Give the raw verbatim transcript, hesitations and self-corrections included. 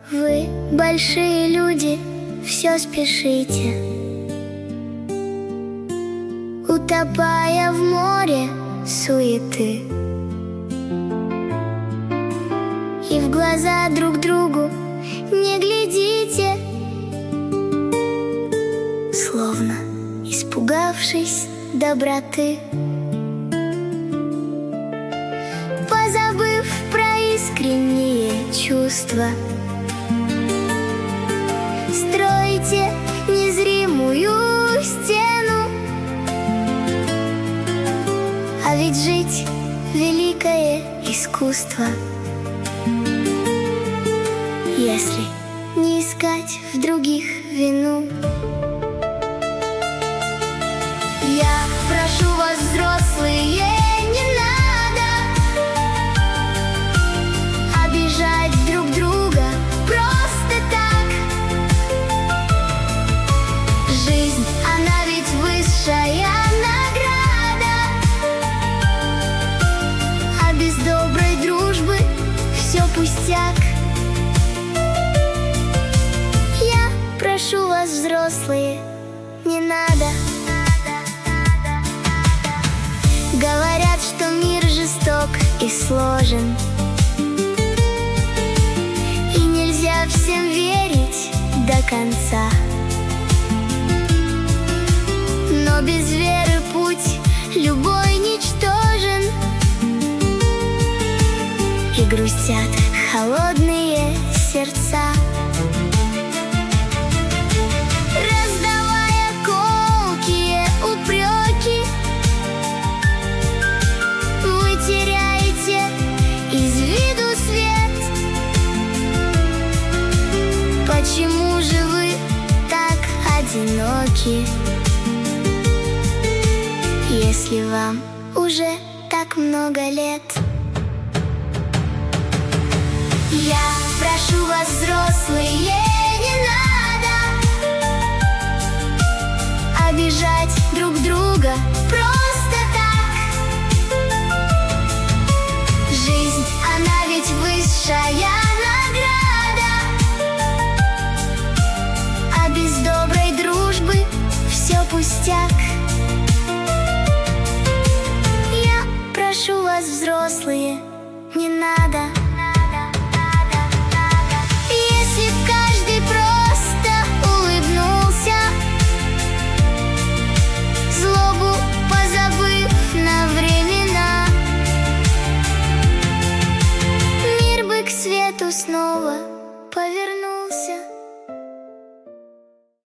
Вы, большие люди, все спешите, утопая в море суеты, и в глаза друг другу не глядите, словно испугавшись доброты. Позабыв про искренние чувства, стройте незримую стену. А ведь жить — великое искусство, если не искать в других вину. Я прошу вас, взрослые, не надо обижать друг друга просто так. Жизнь, она ведь высшая награда, а без доброй дружбы все пустяк. Я прошу вас, взрослые, не надо. Говорят, что мир жесток и сложен, и нельзя всем верить до конца. Но без веры путь любой ничтожен, и грустят холодные сердца. Раздавая колкие упреки, вы теряете из виду свет. Почему же вы так одиноки, если вам уже так много лет? Я прошу вас, взрослые, не надо обижать друг друга просто так. Жизнь, она ведь высшая награда, а без доброй дружбы все пустяк. Я прошу вас, взрослые, не надо. Если б каждый просто улыбнулся, злобу позабыв на времена, мир бы к свету снова повернулся.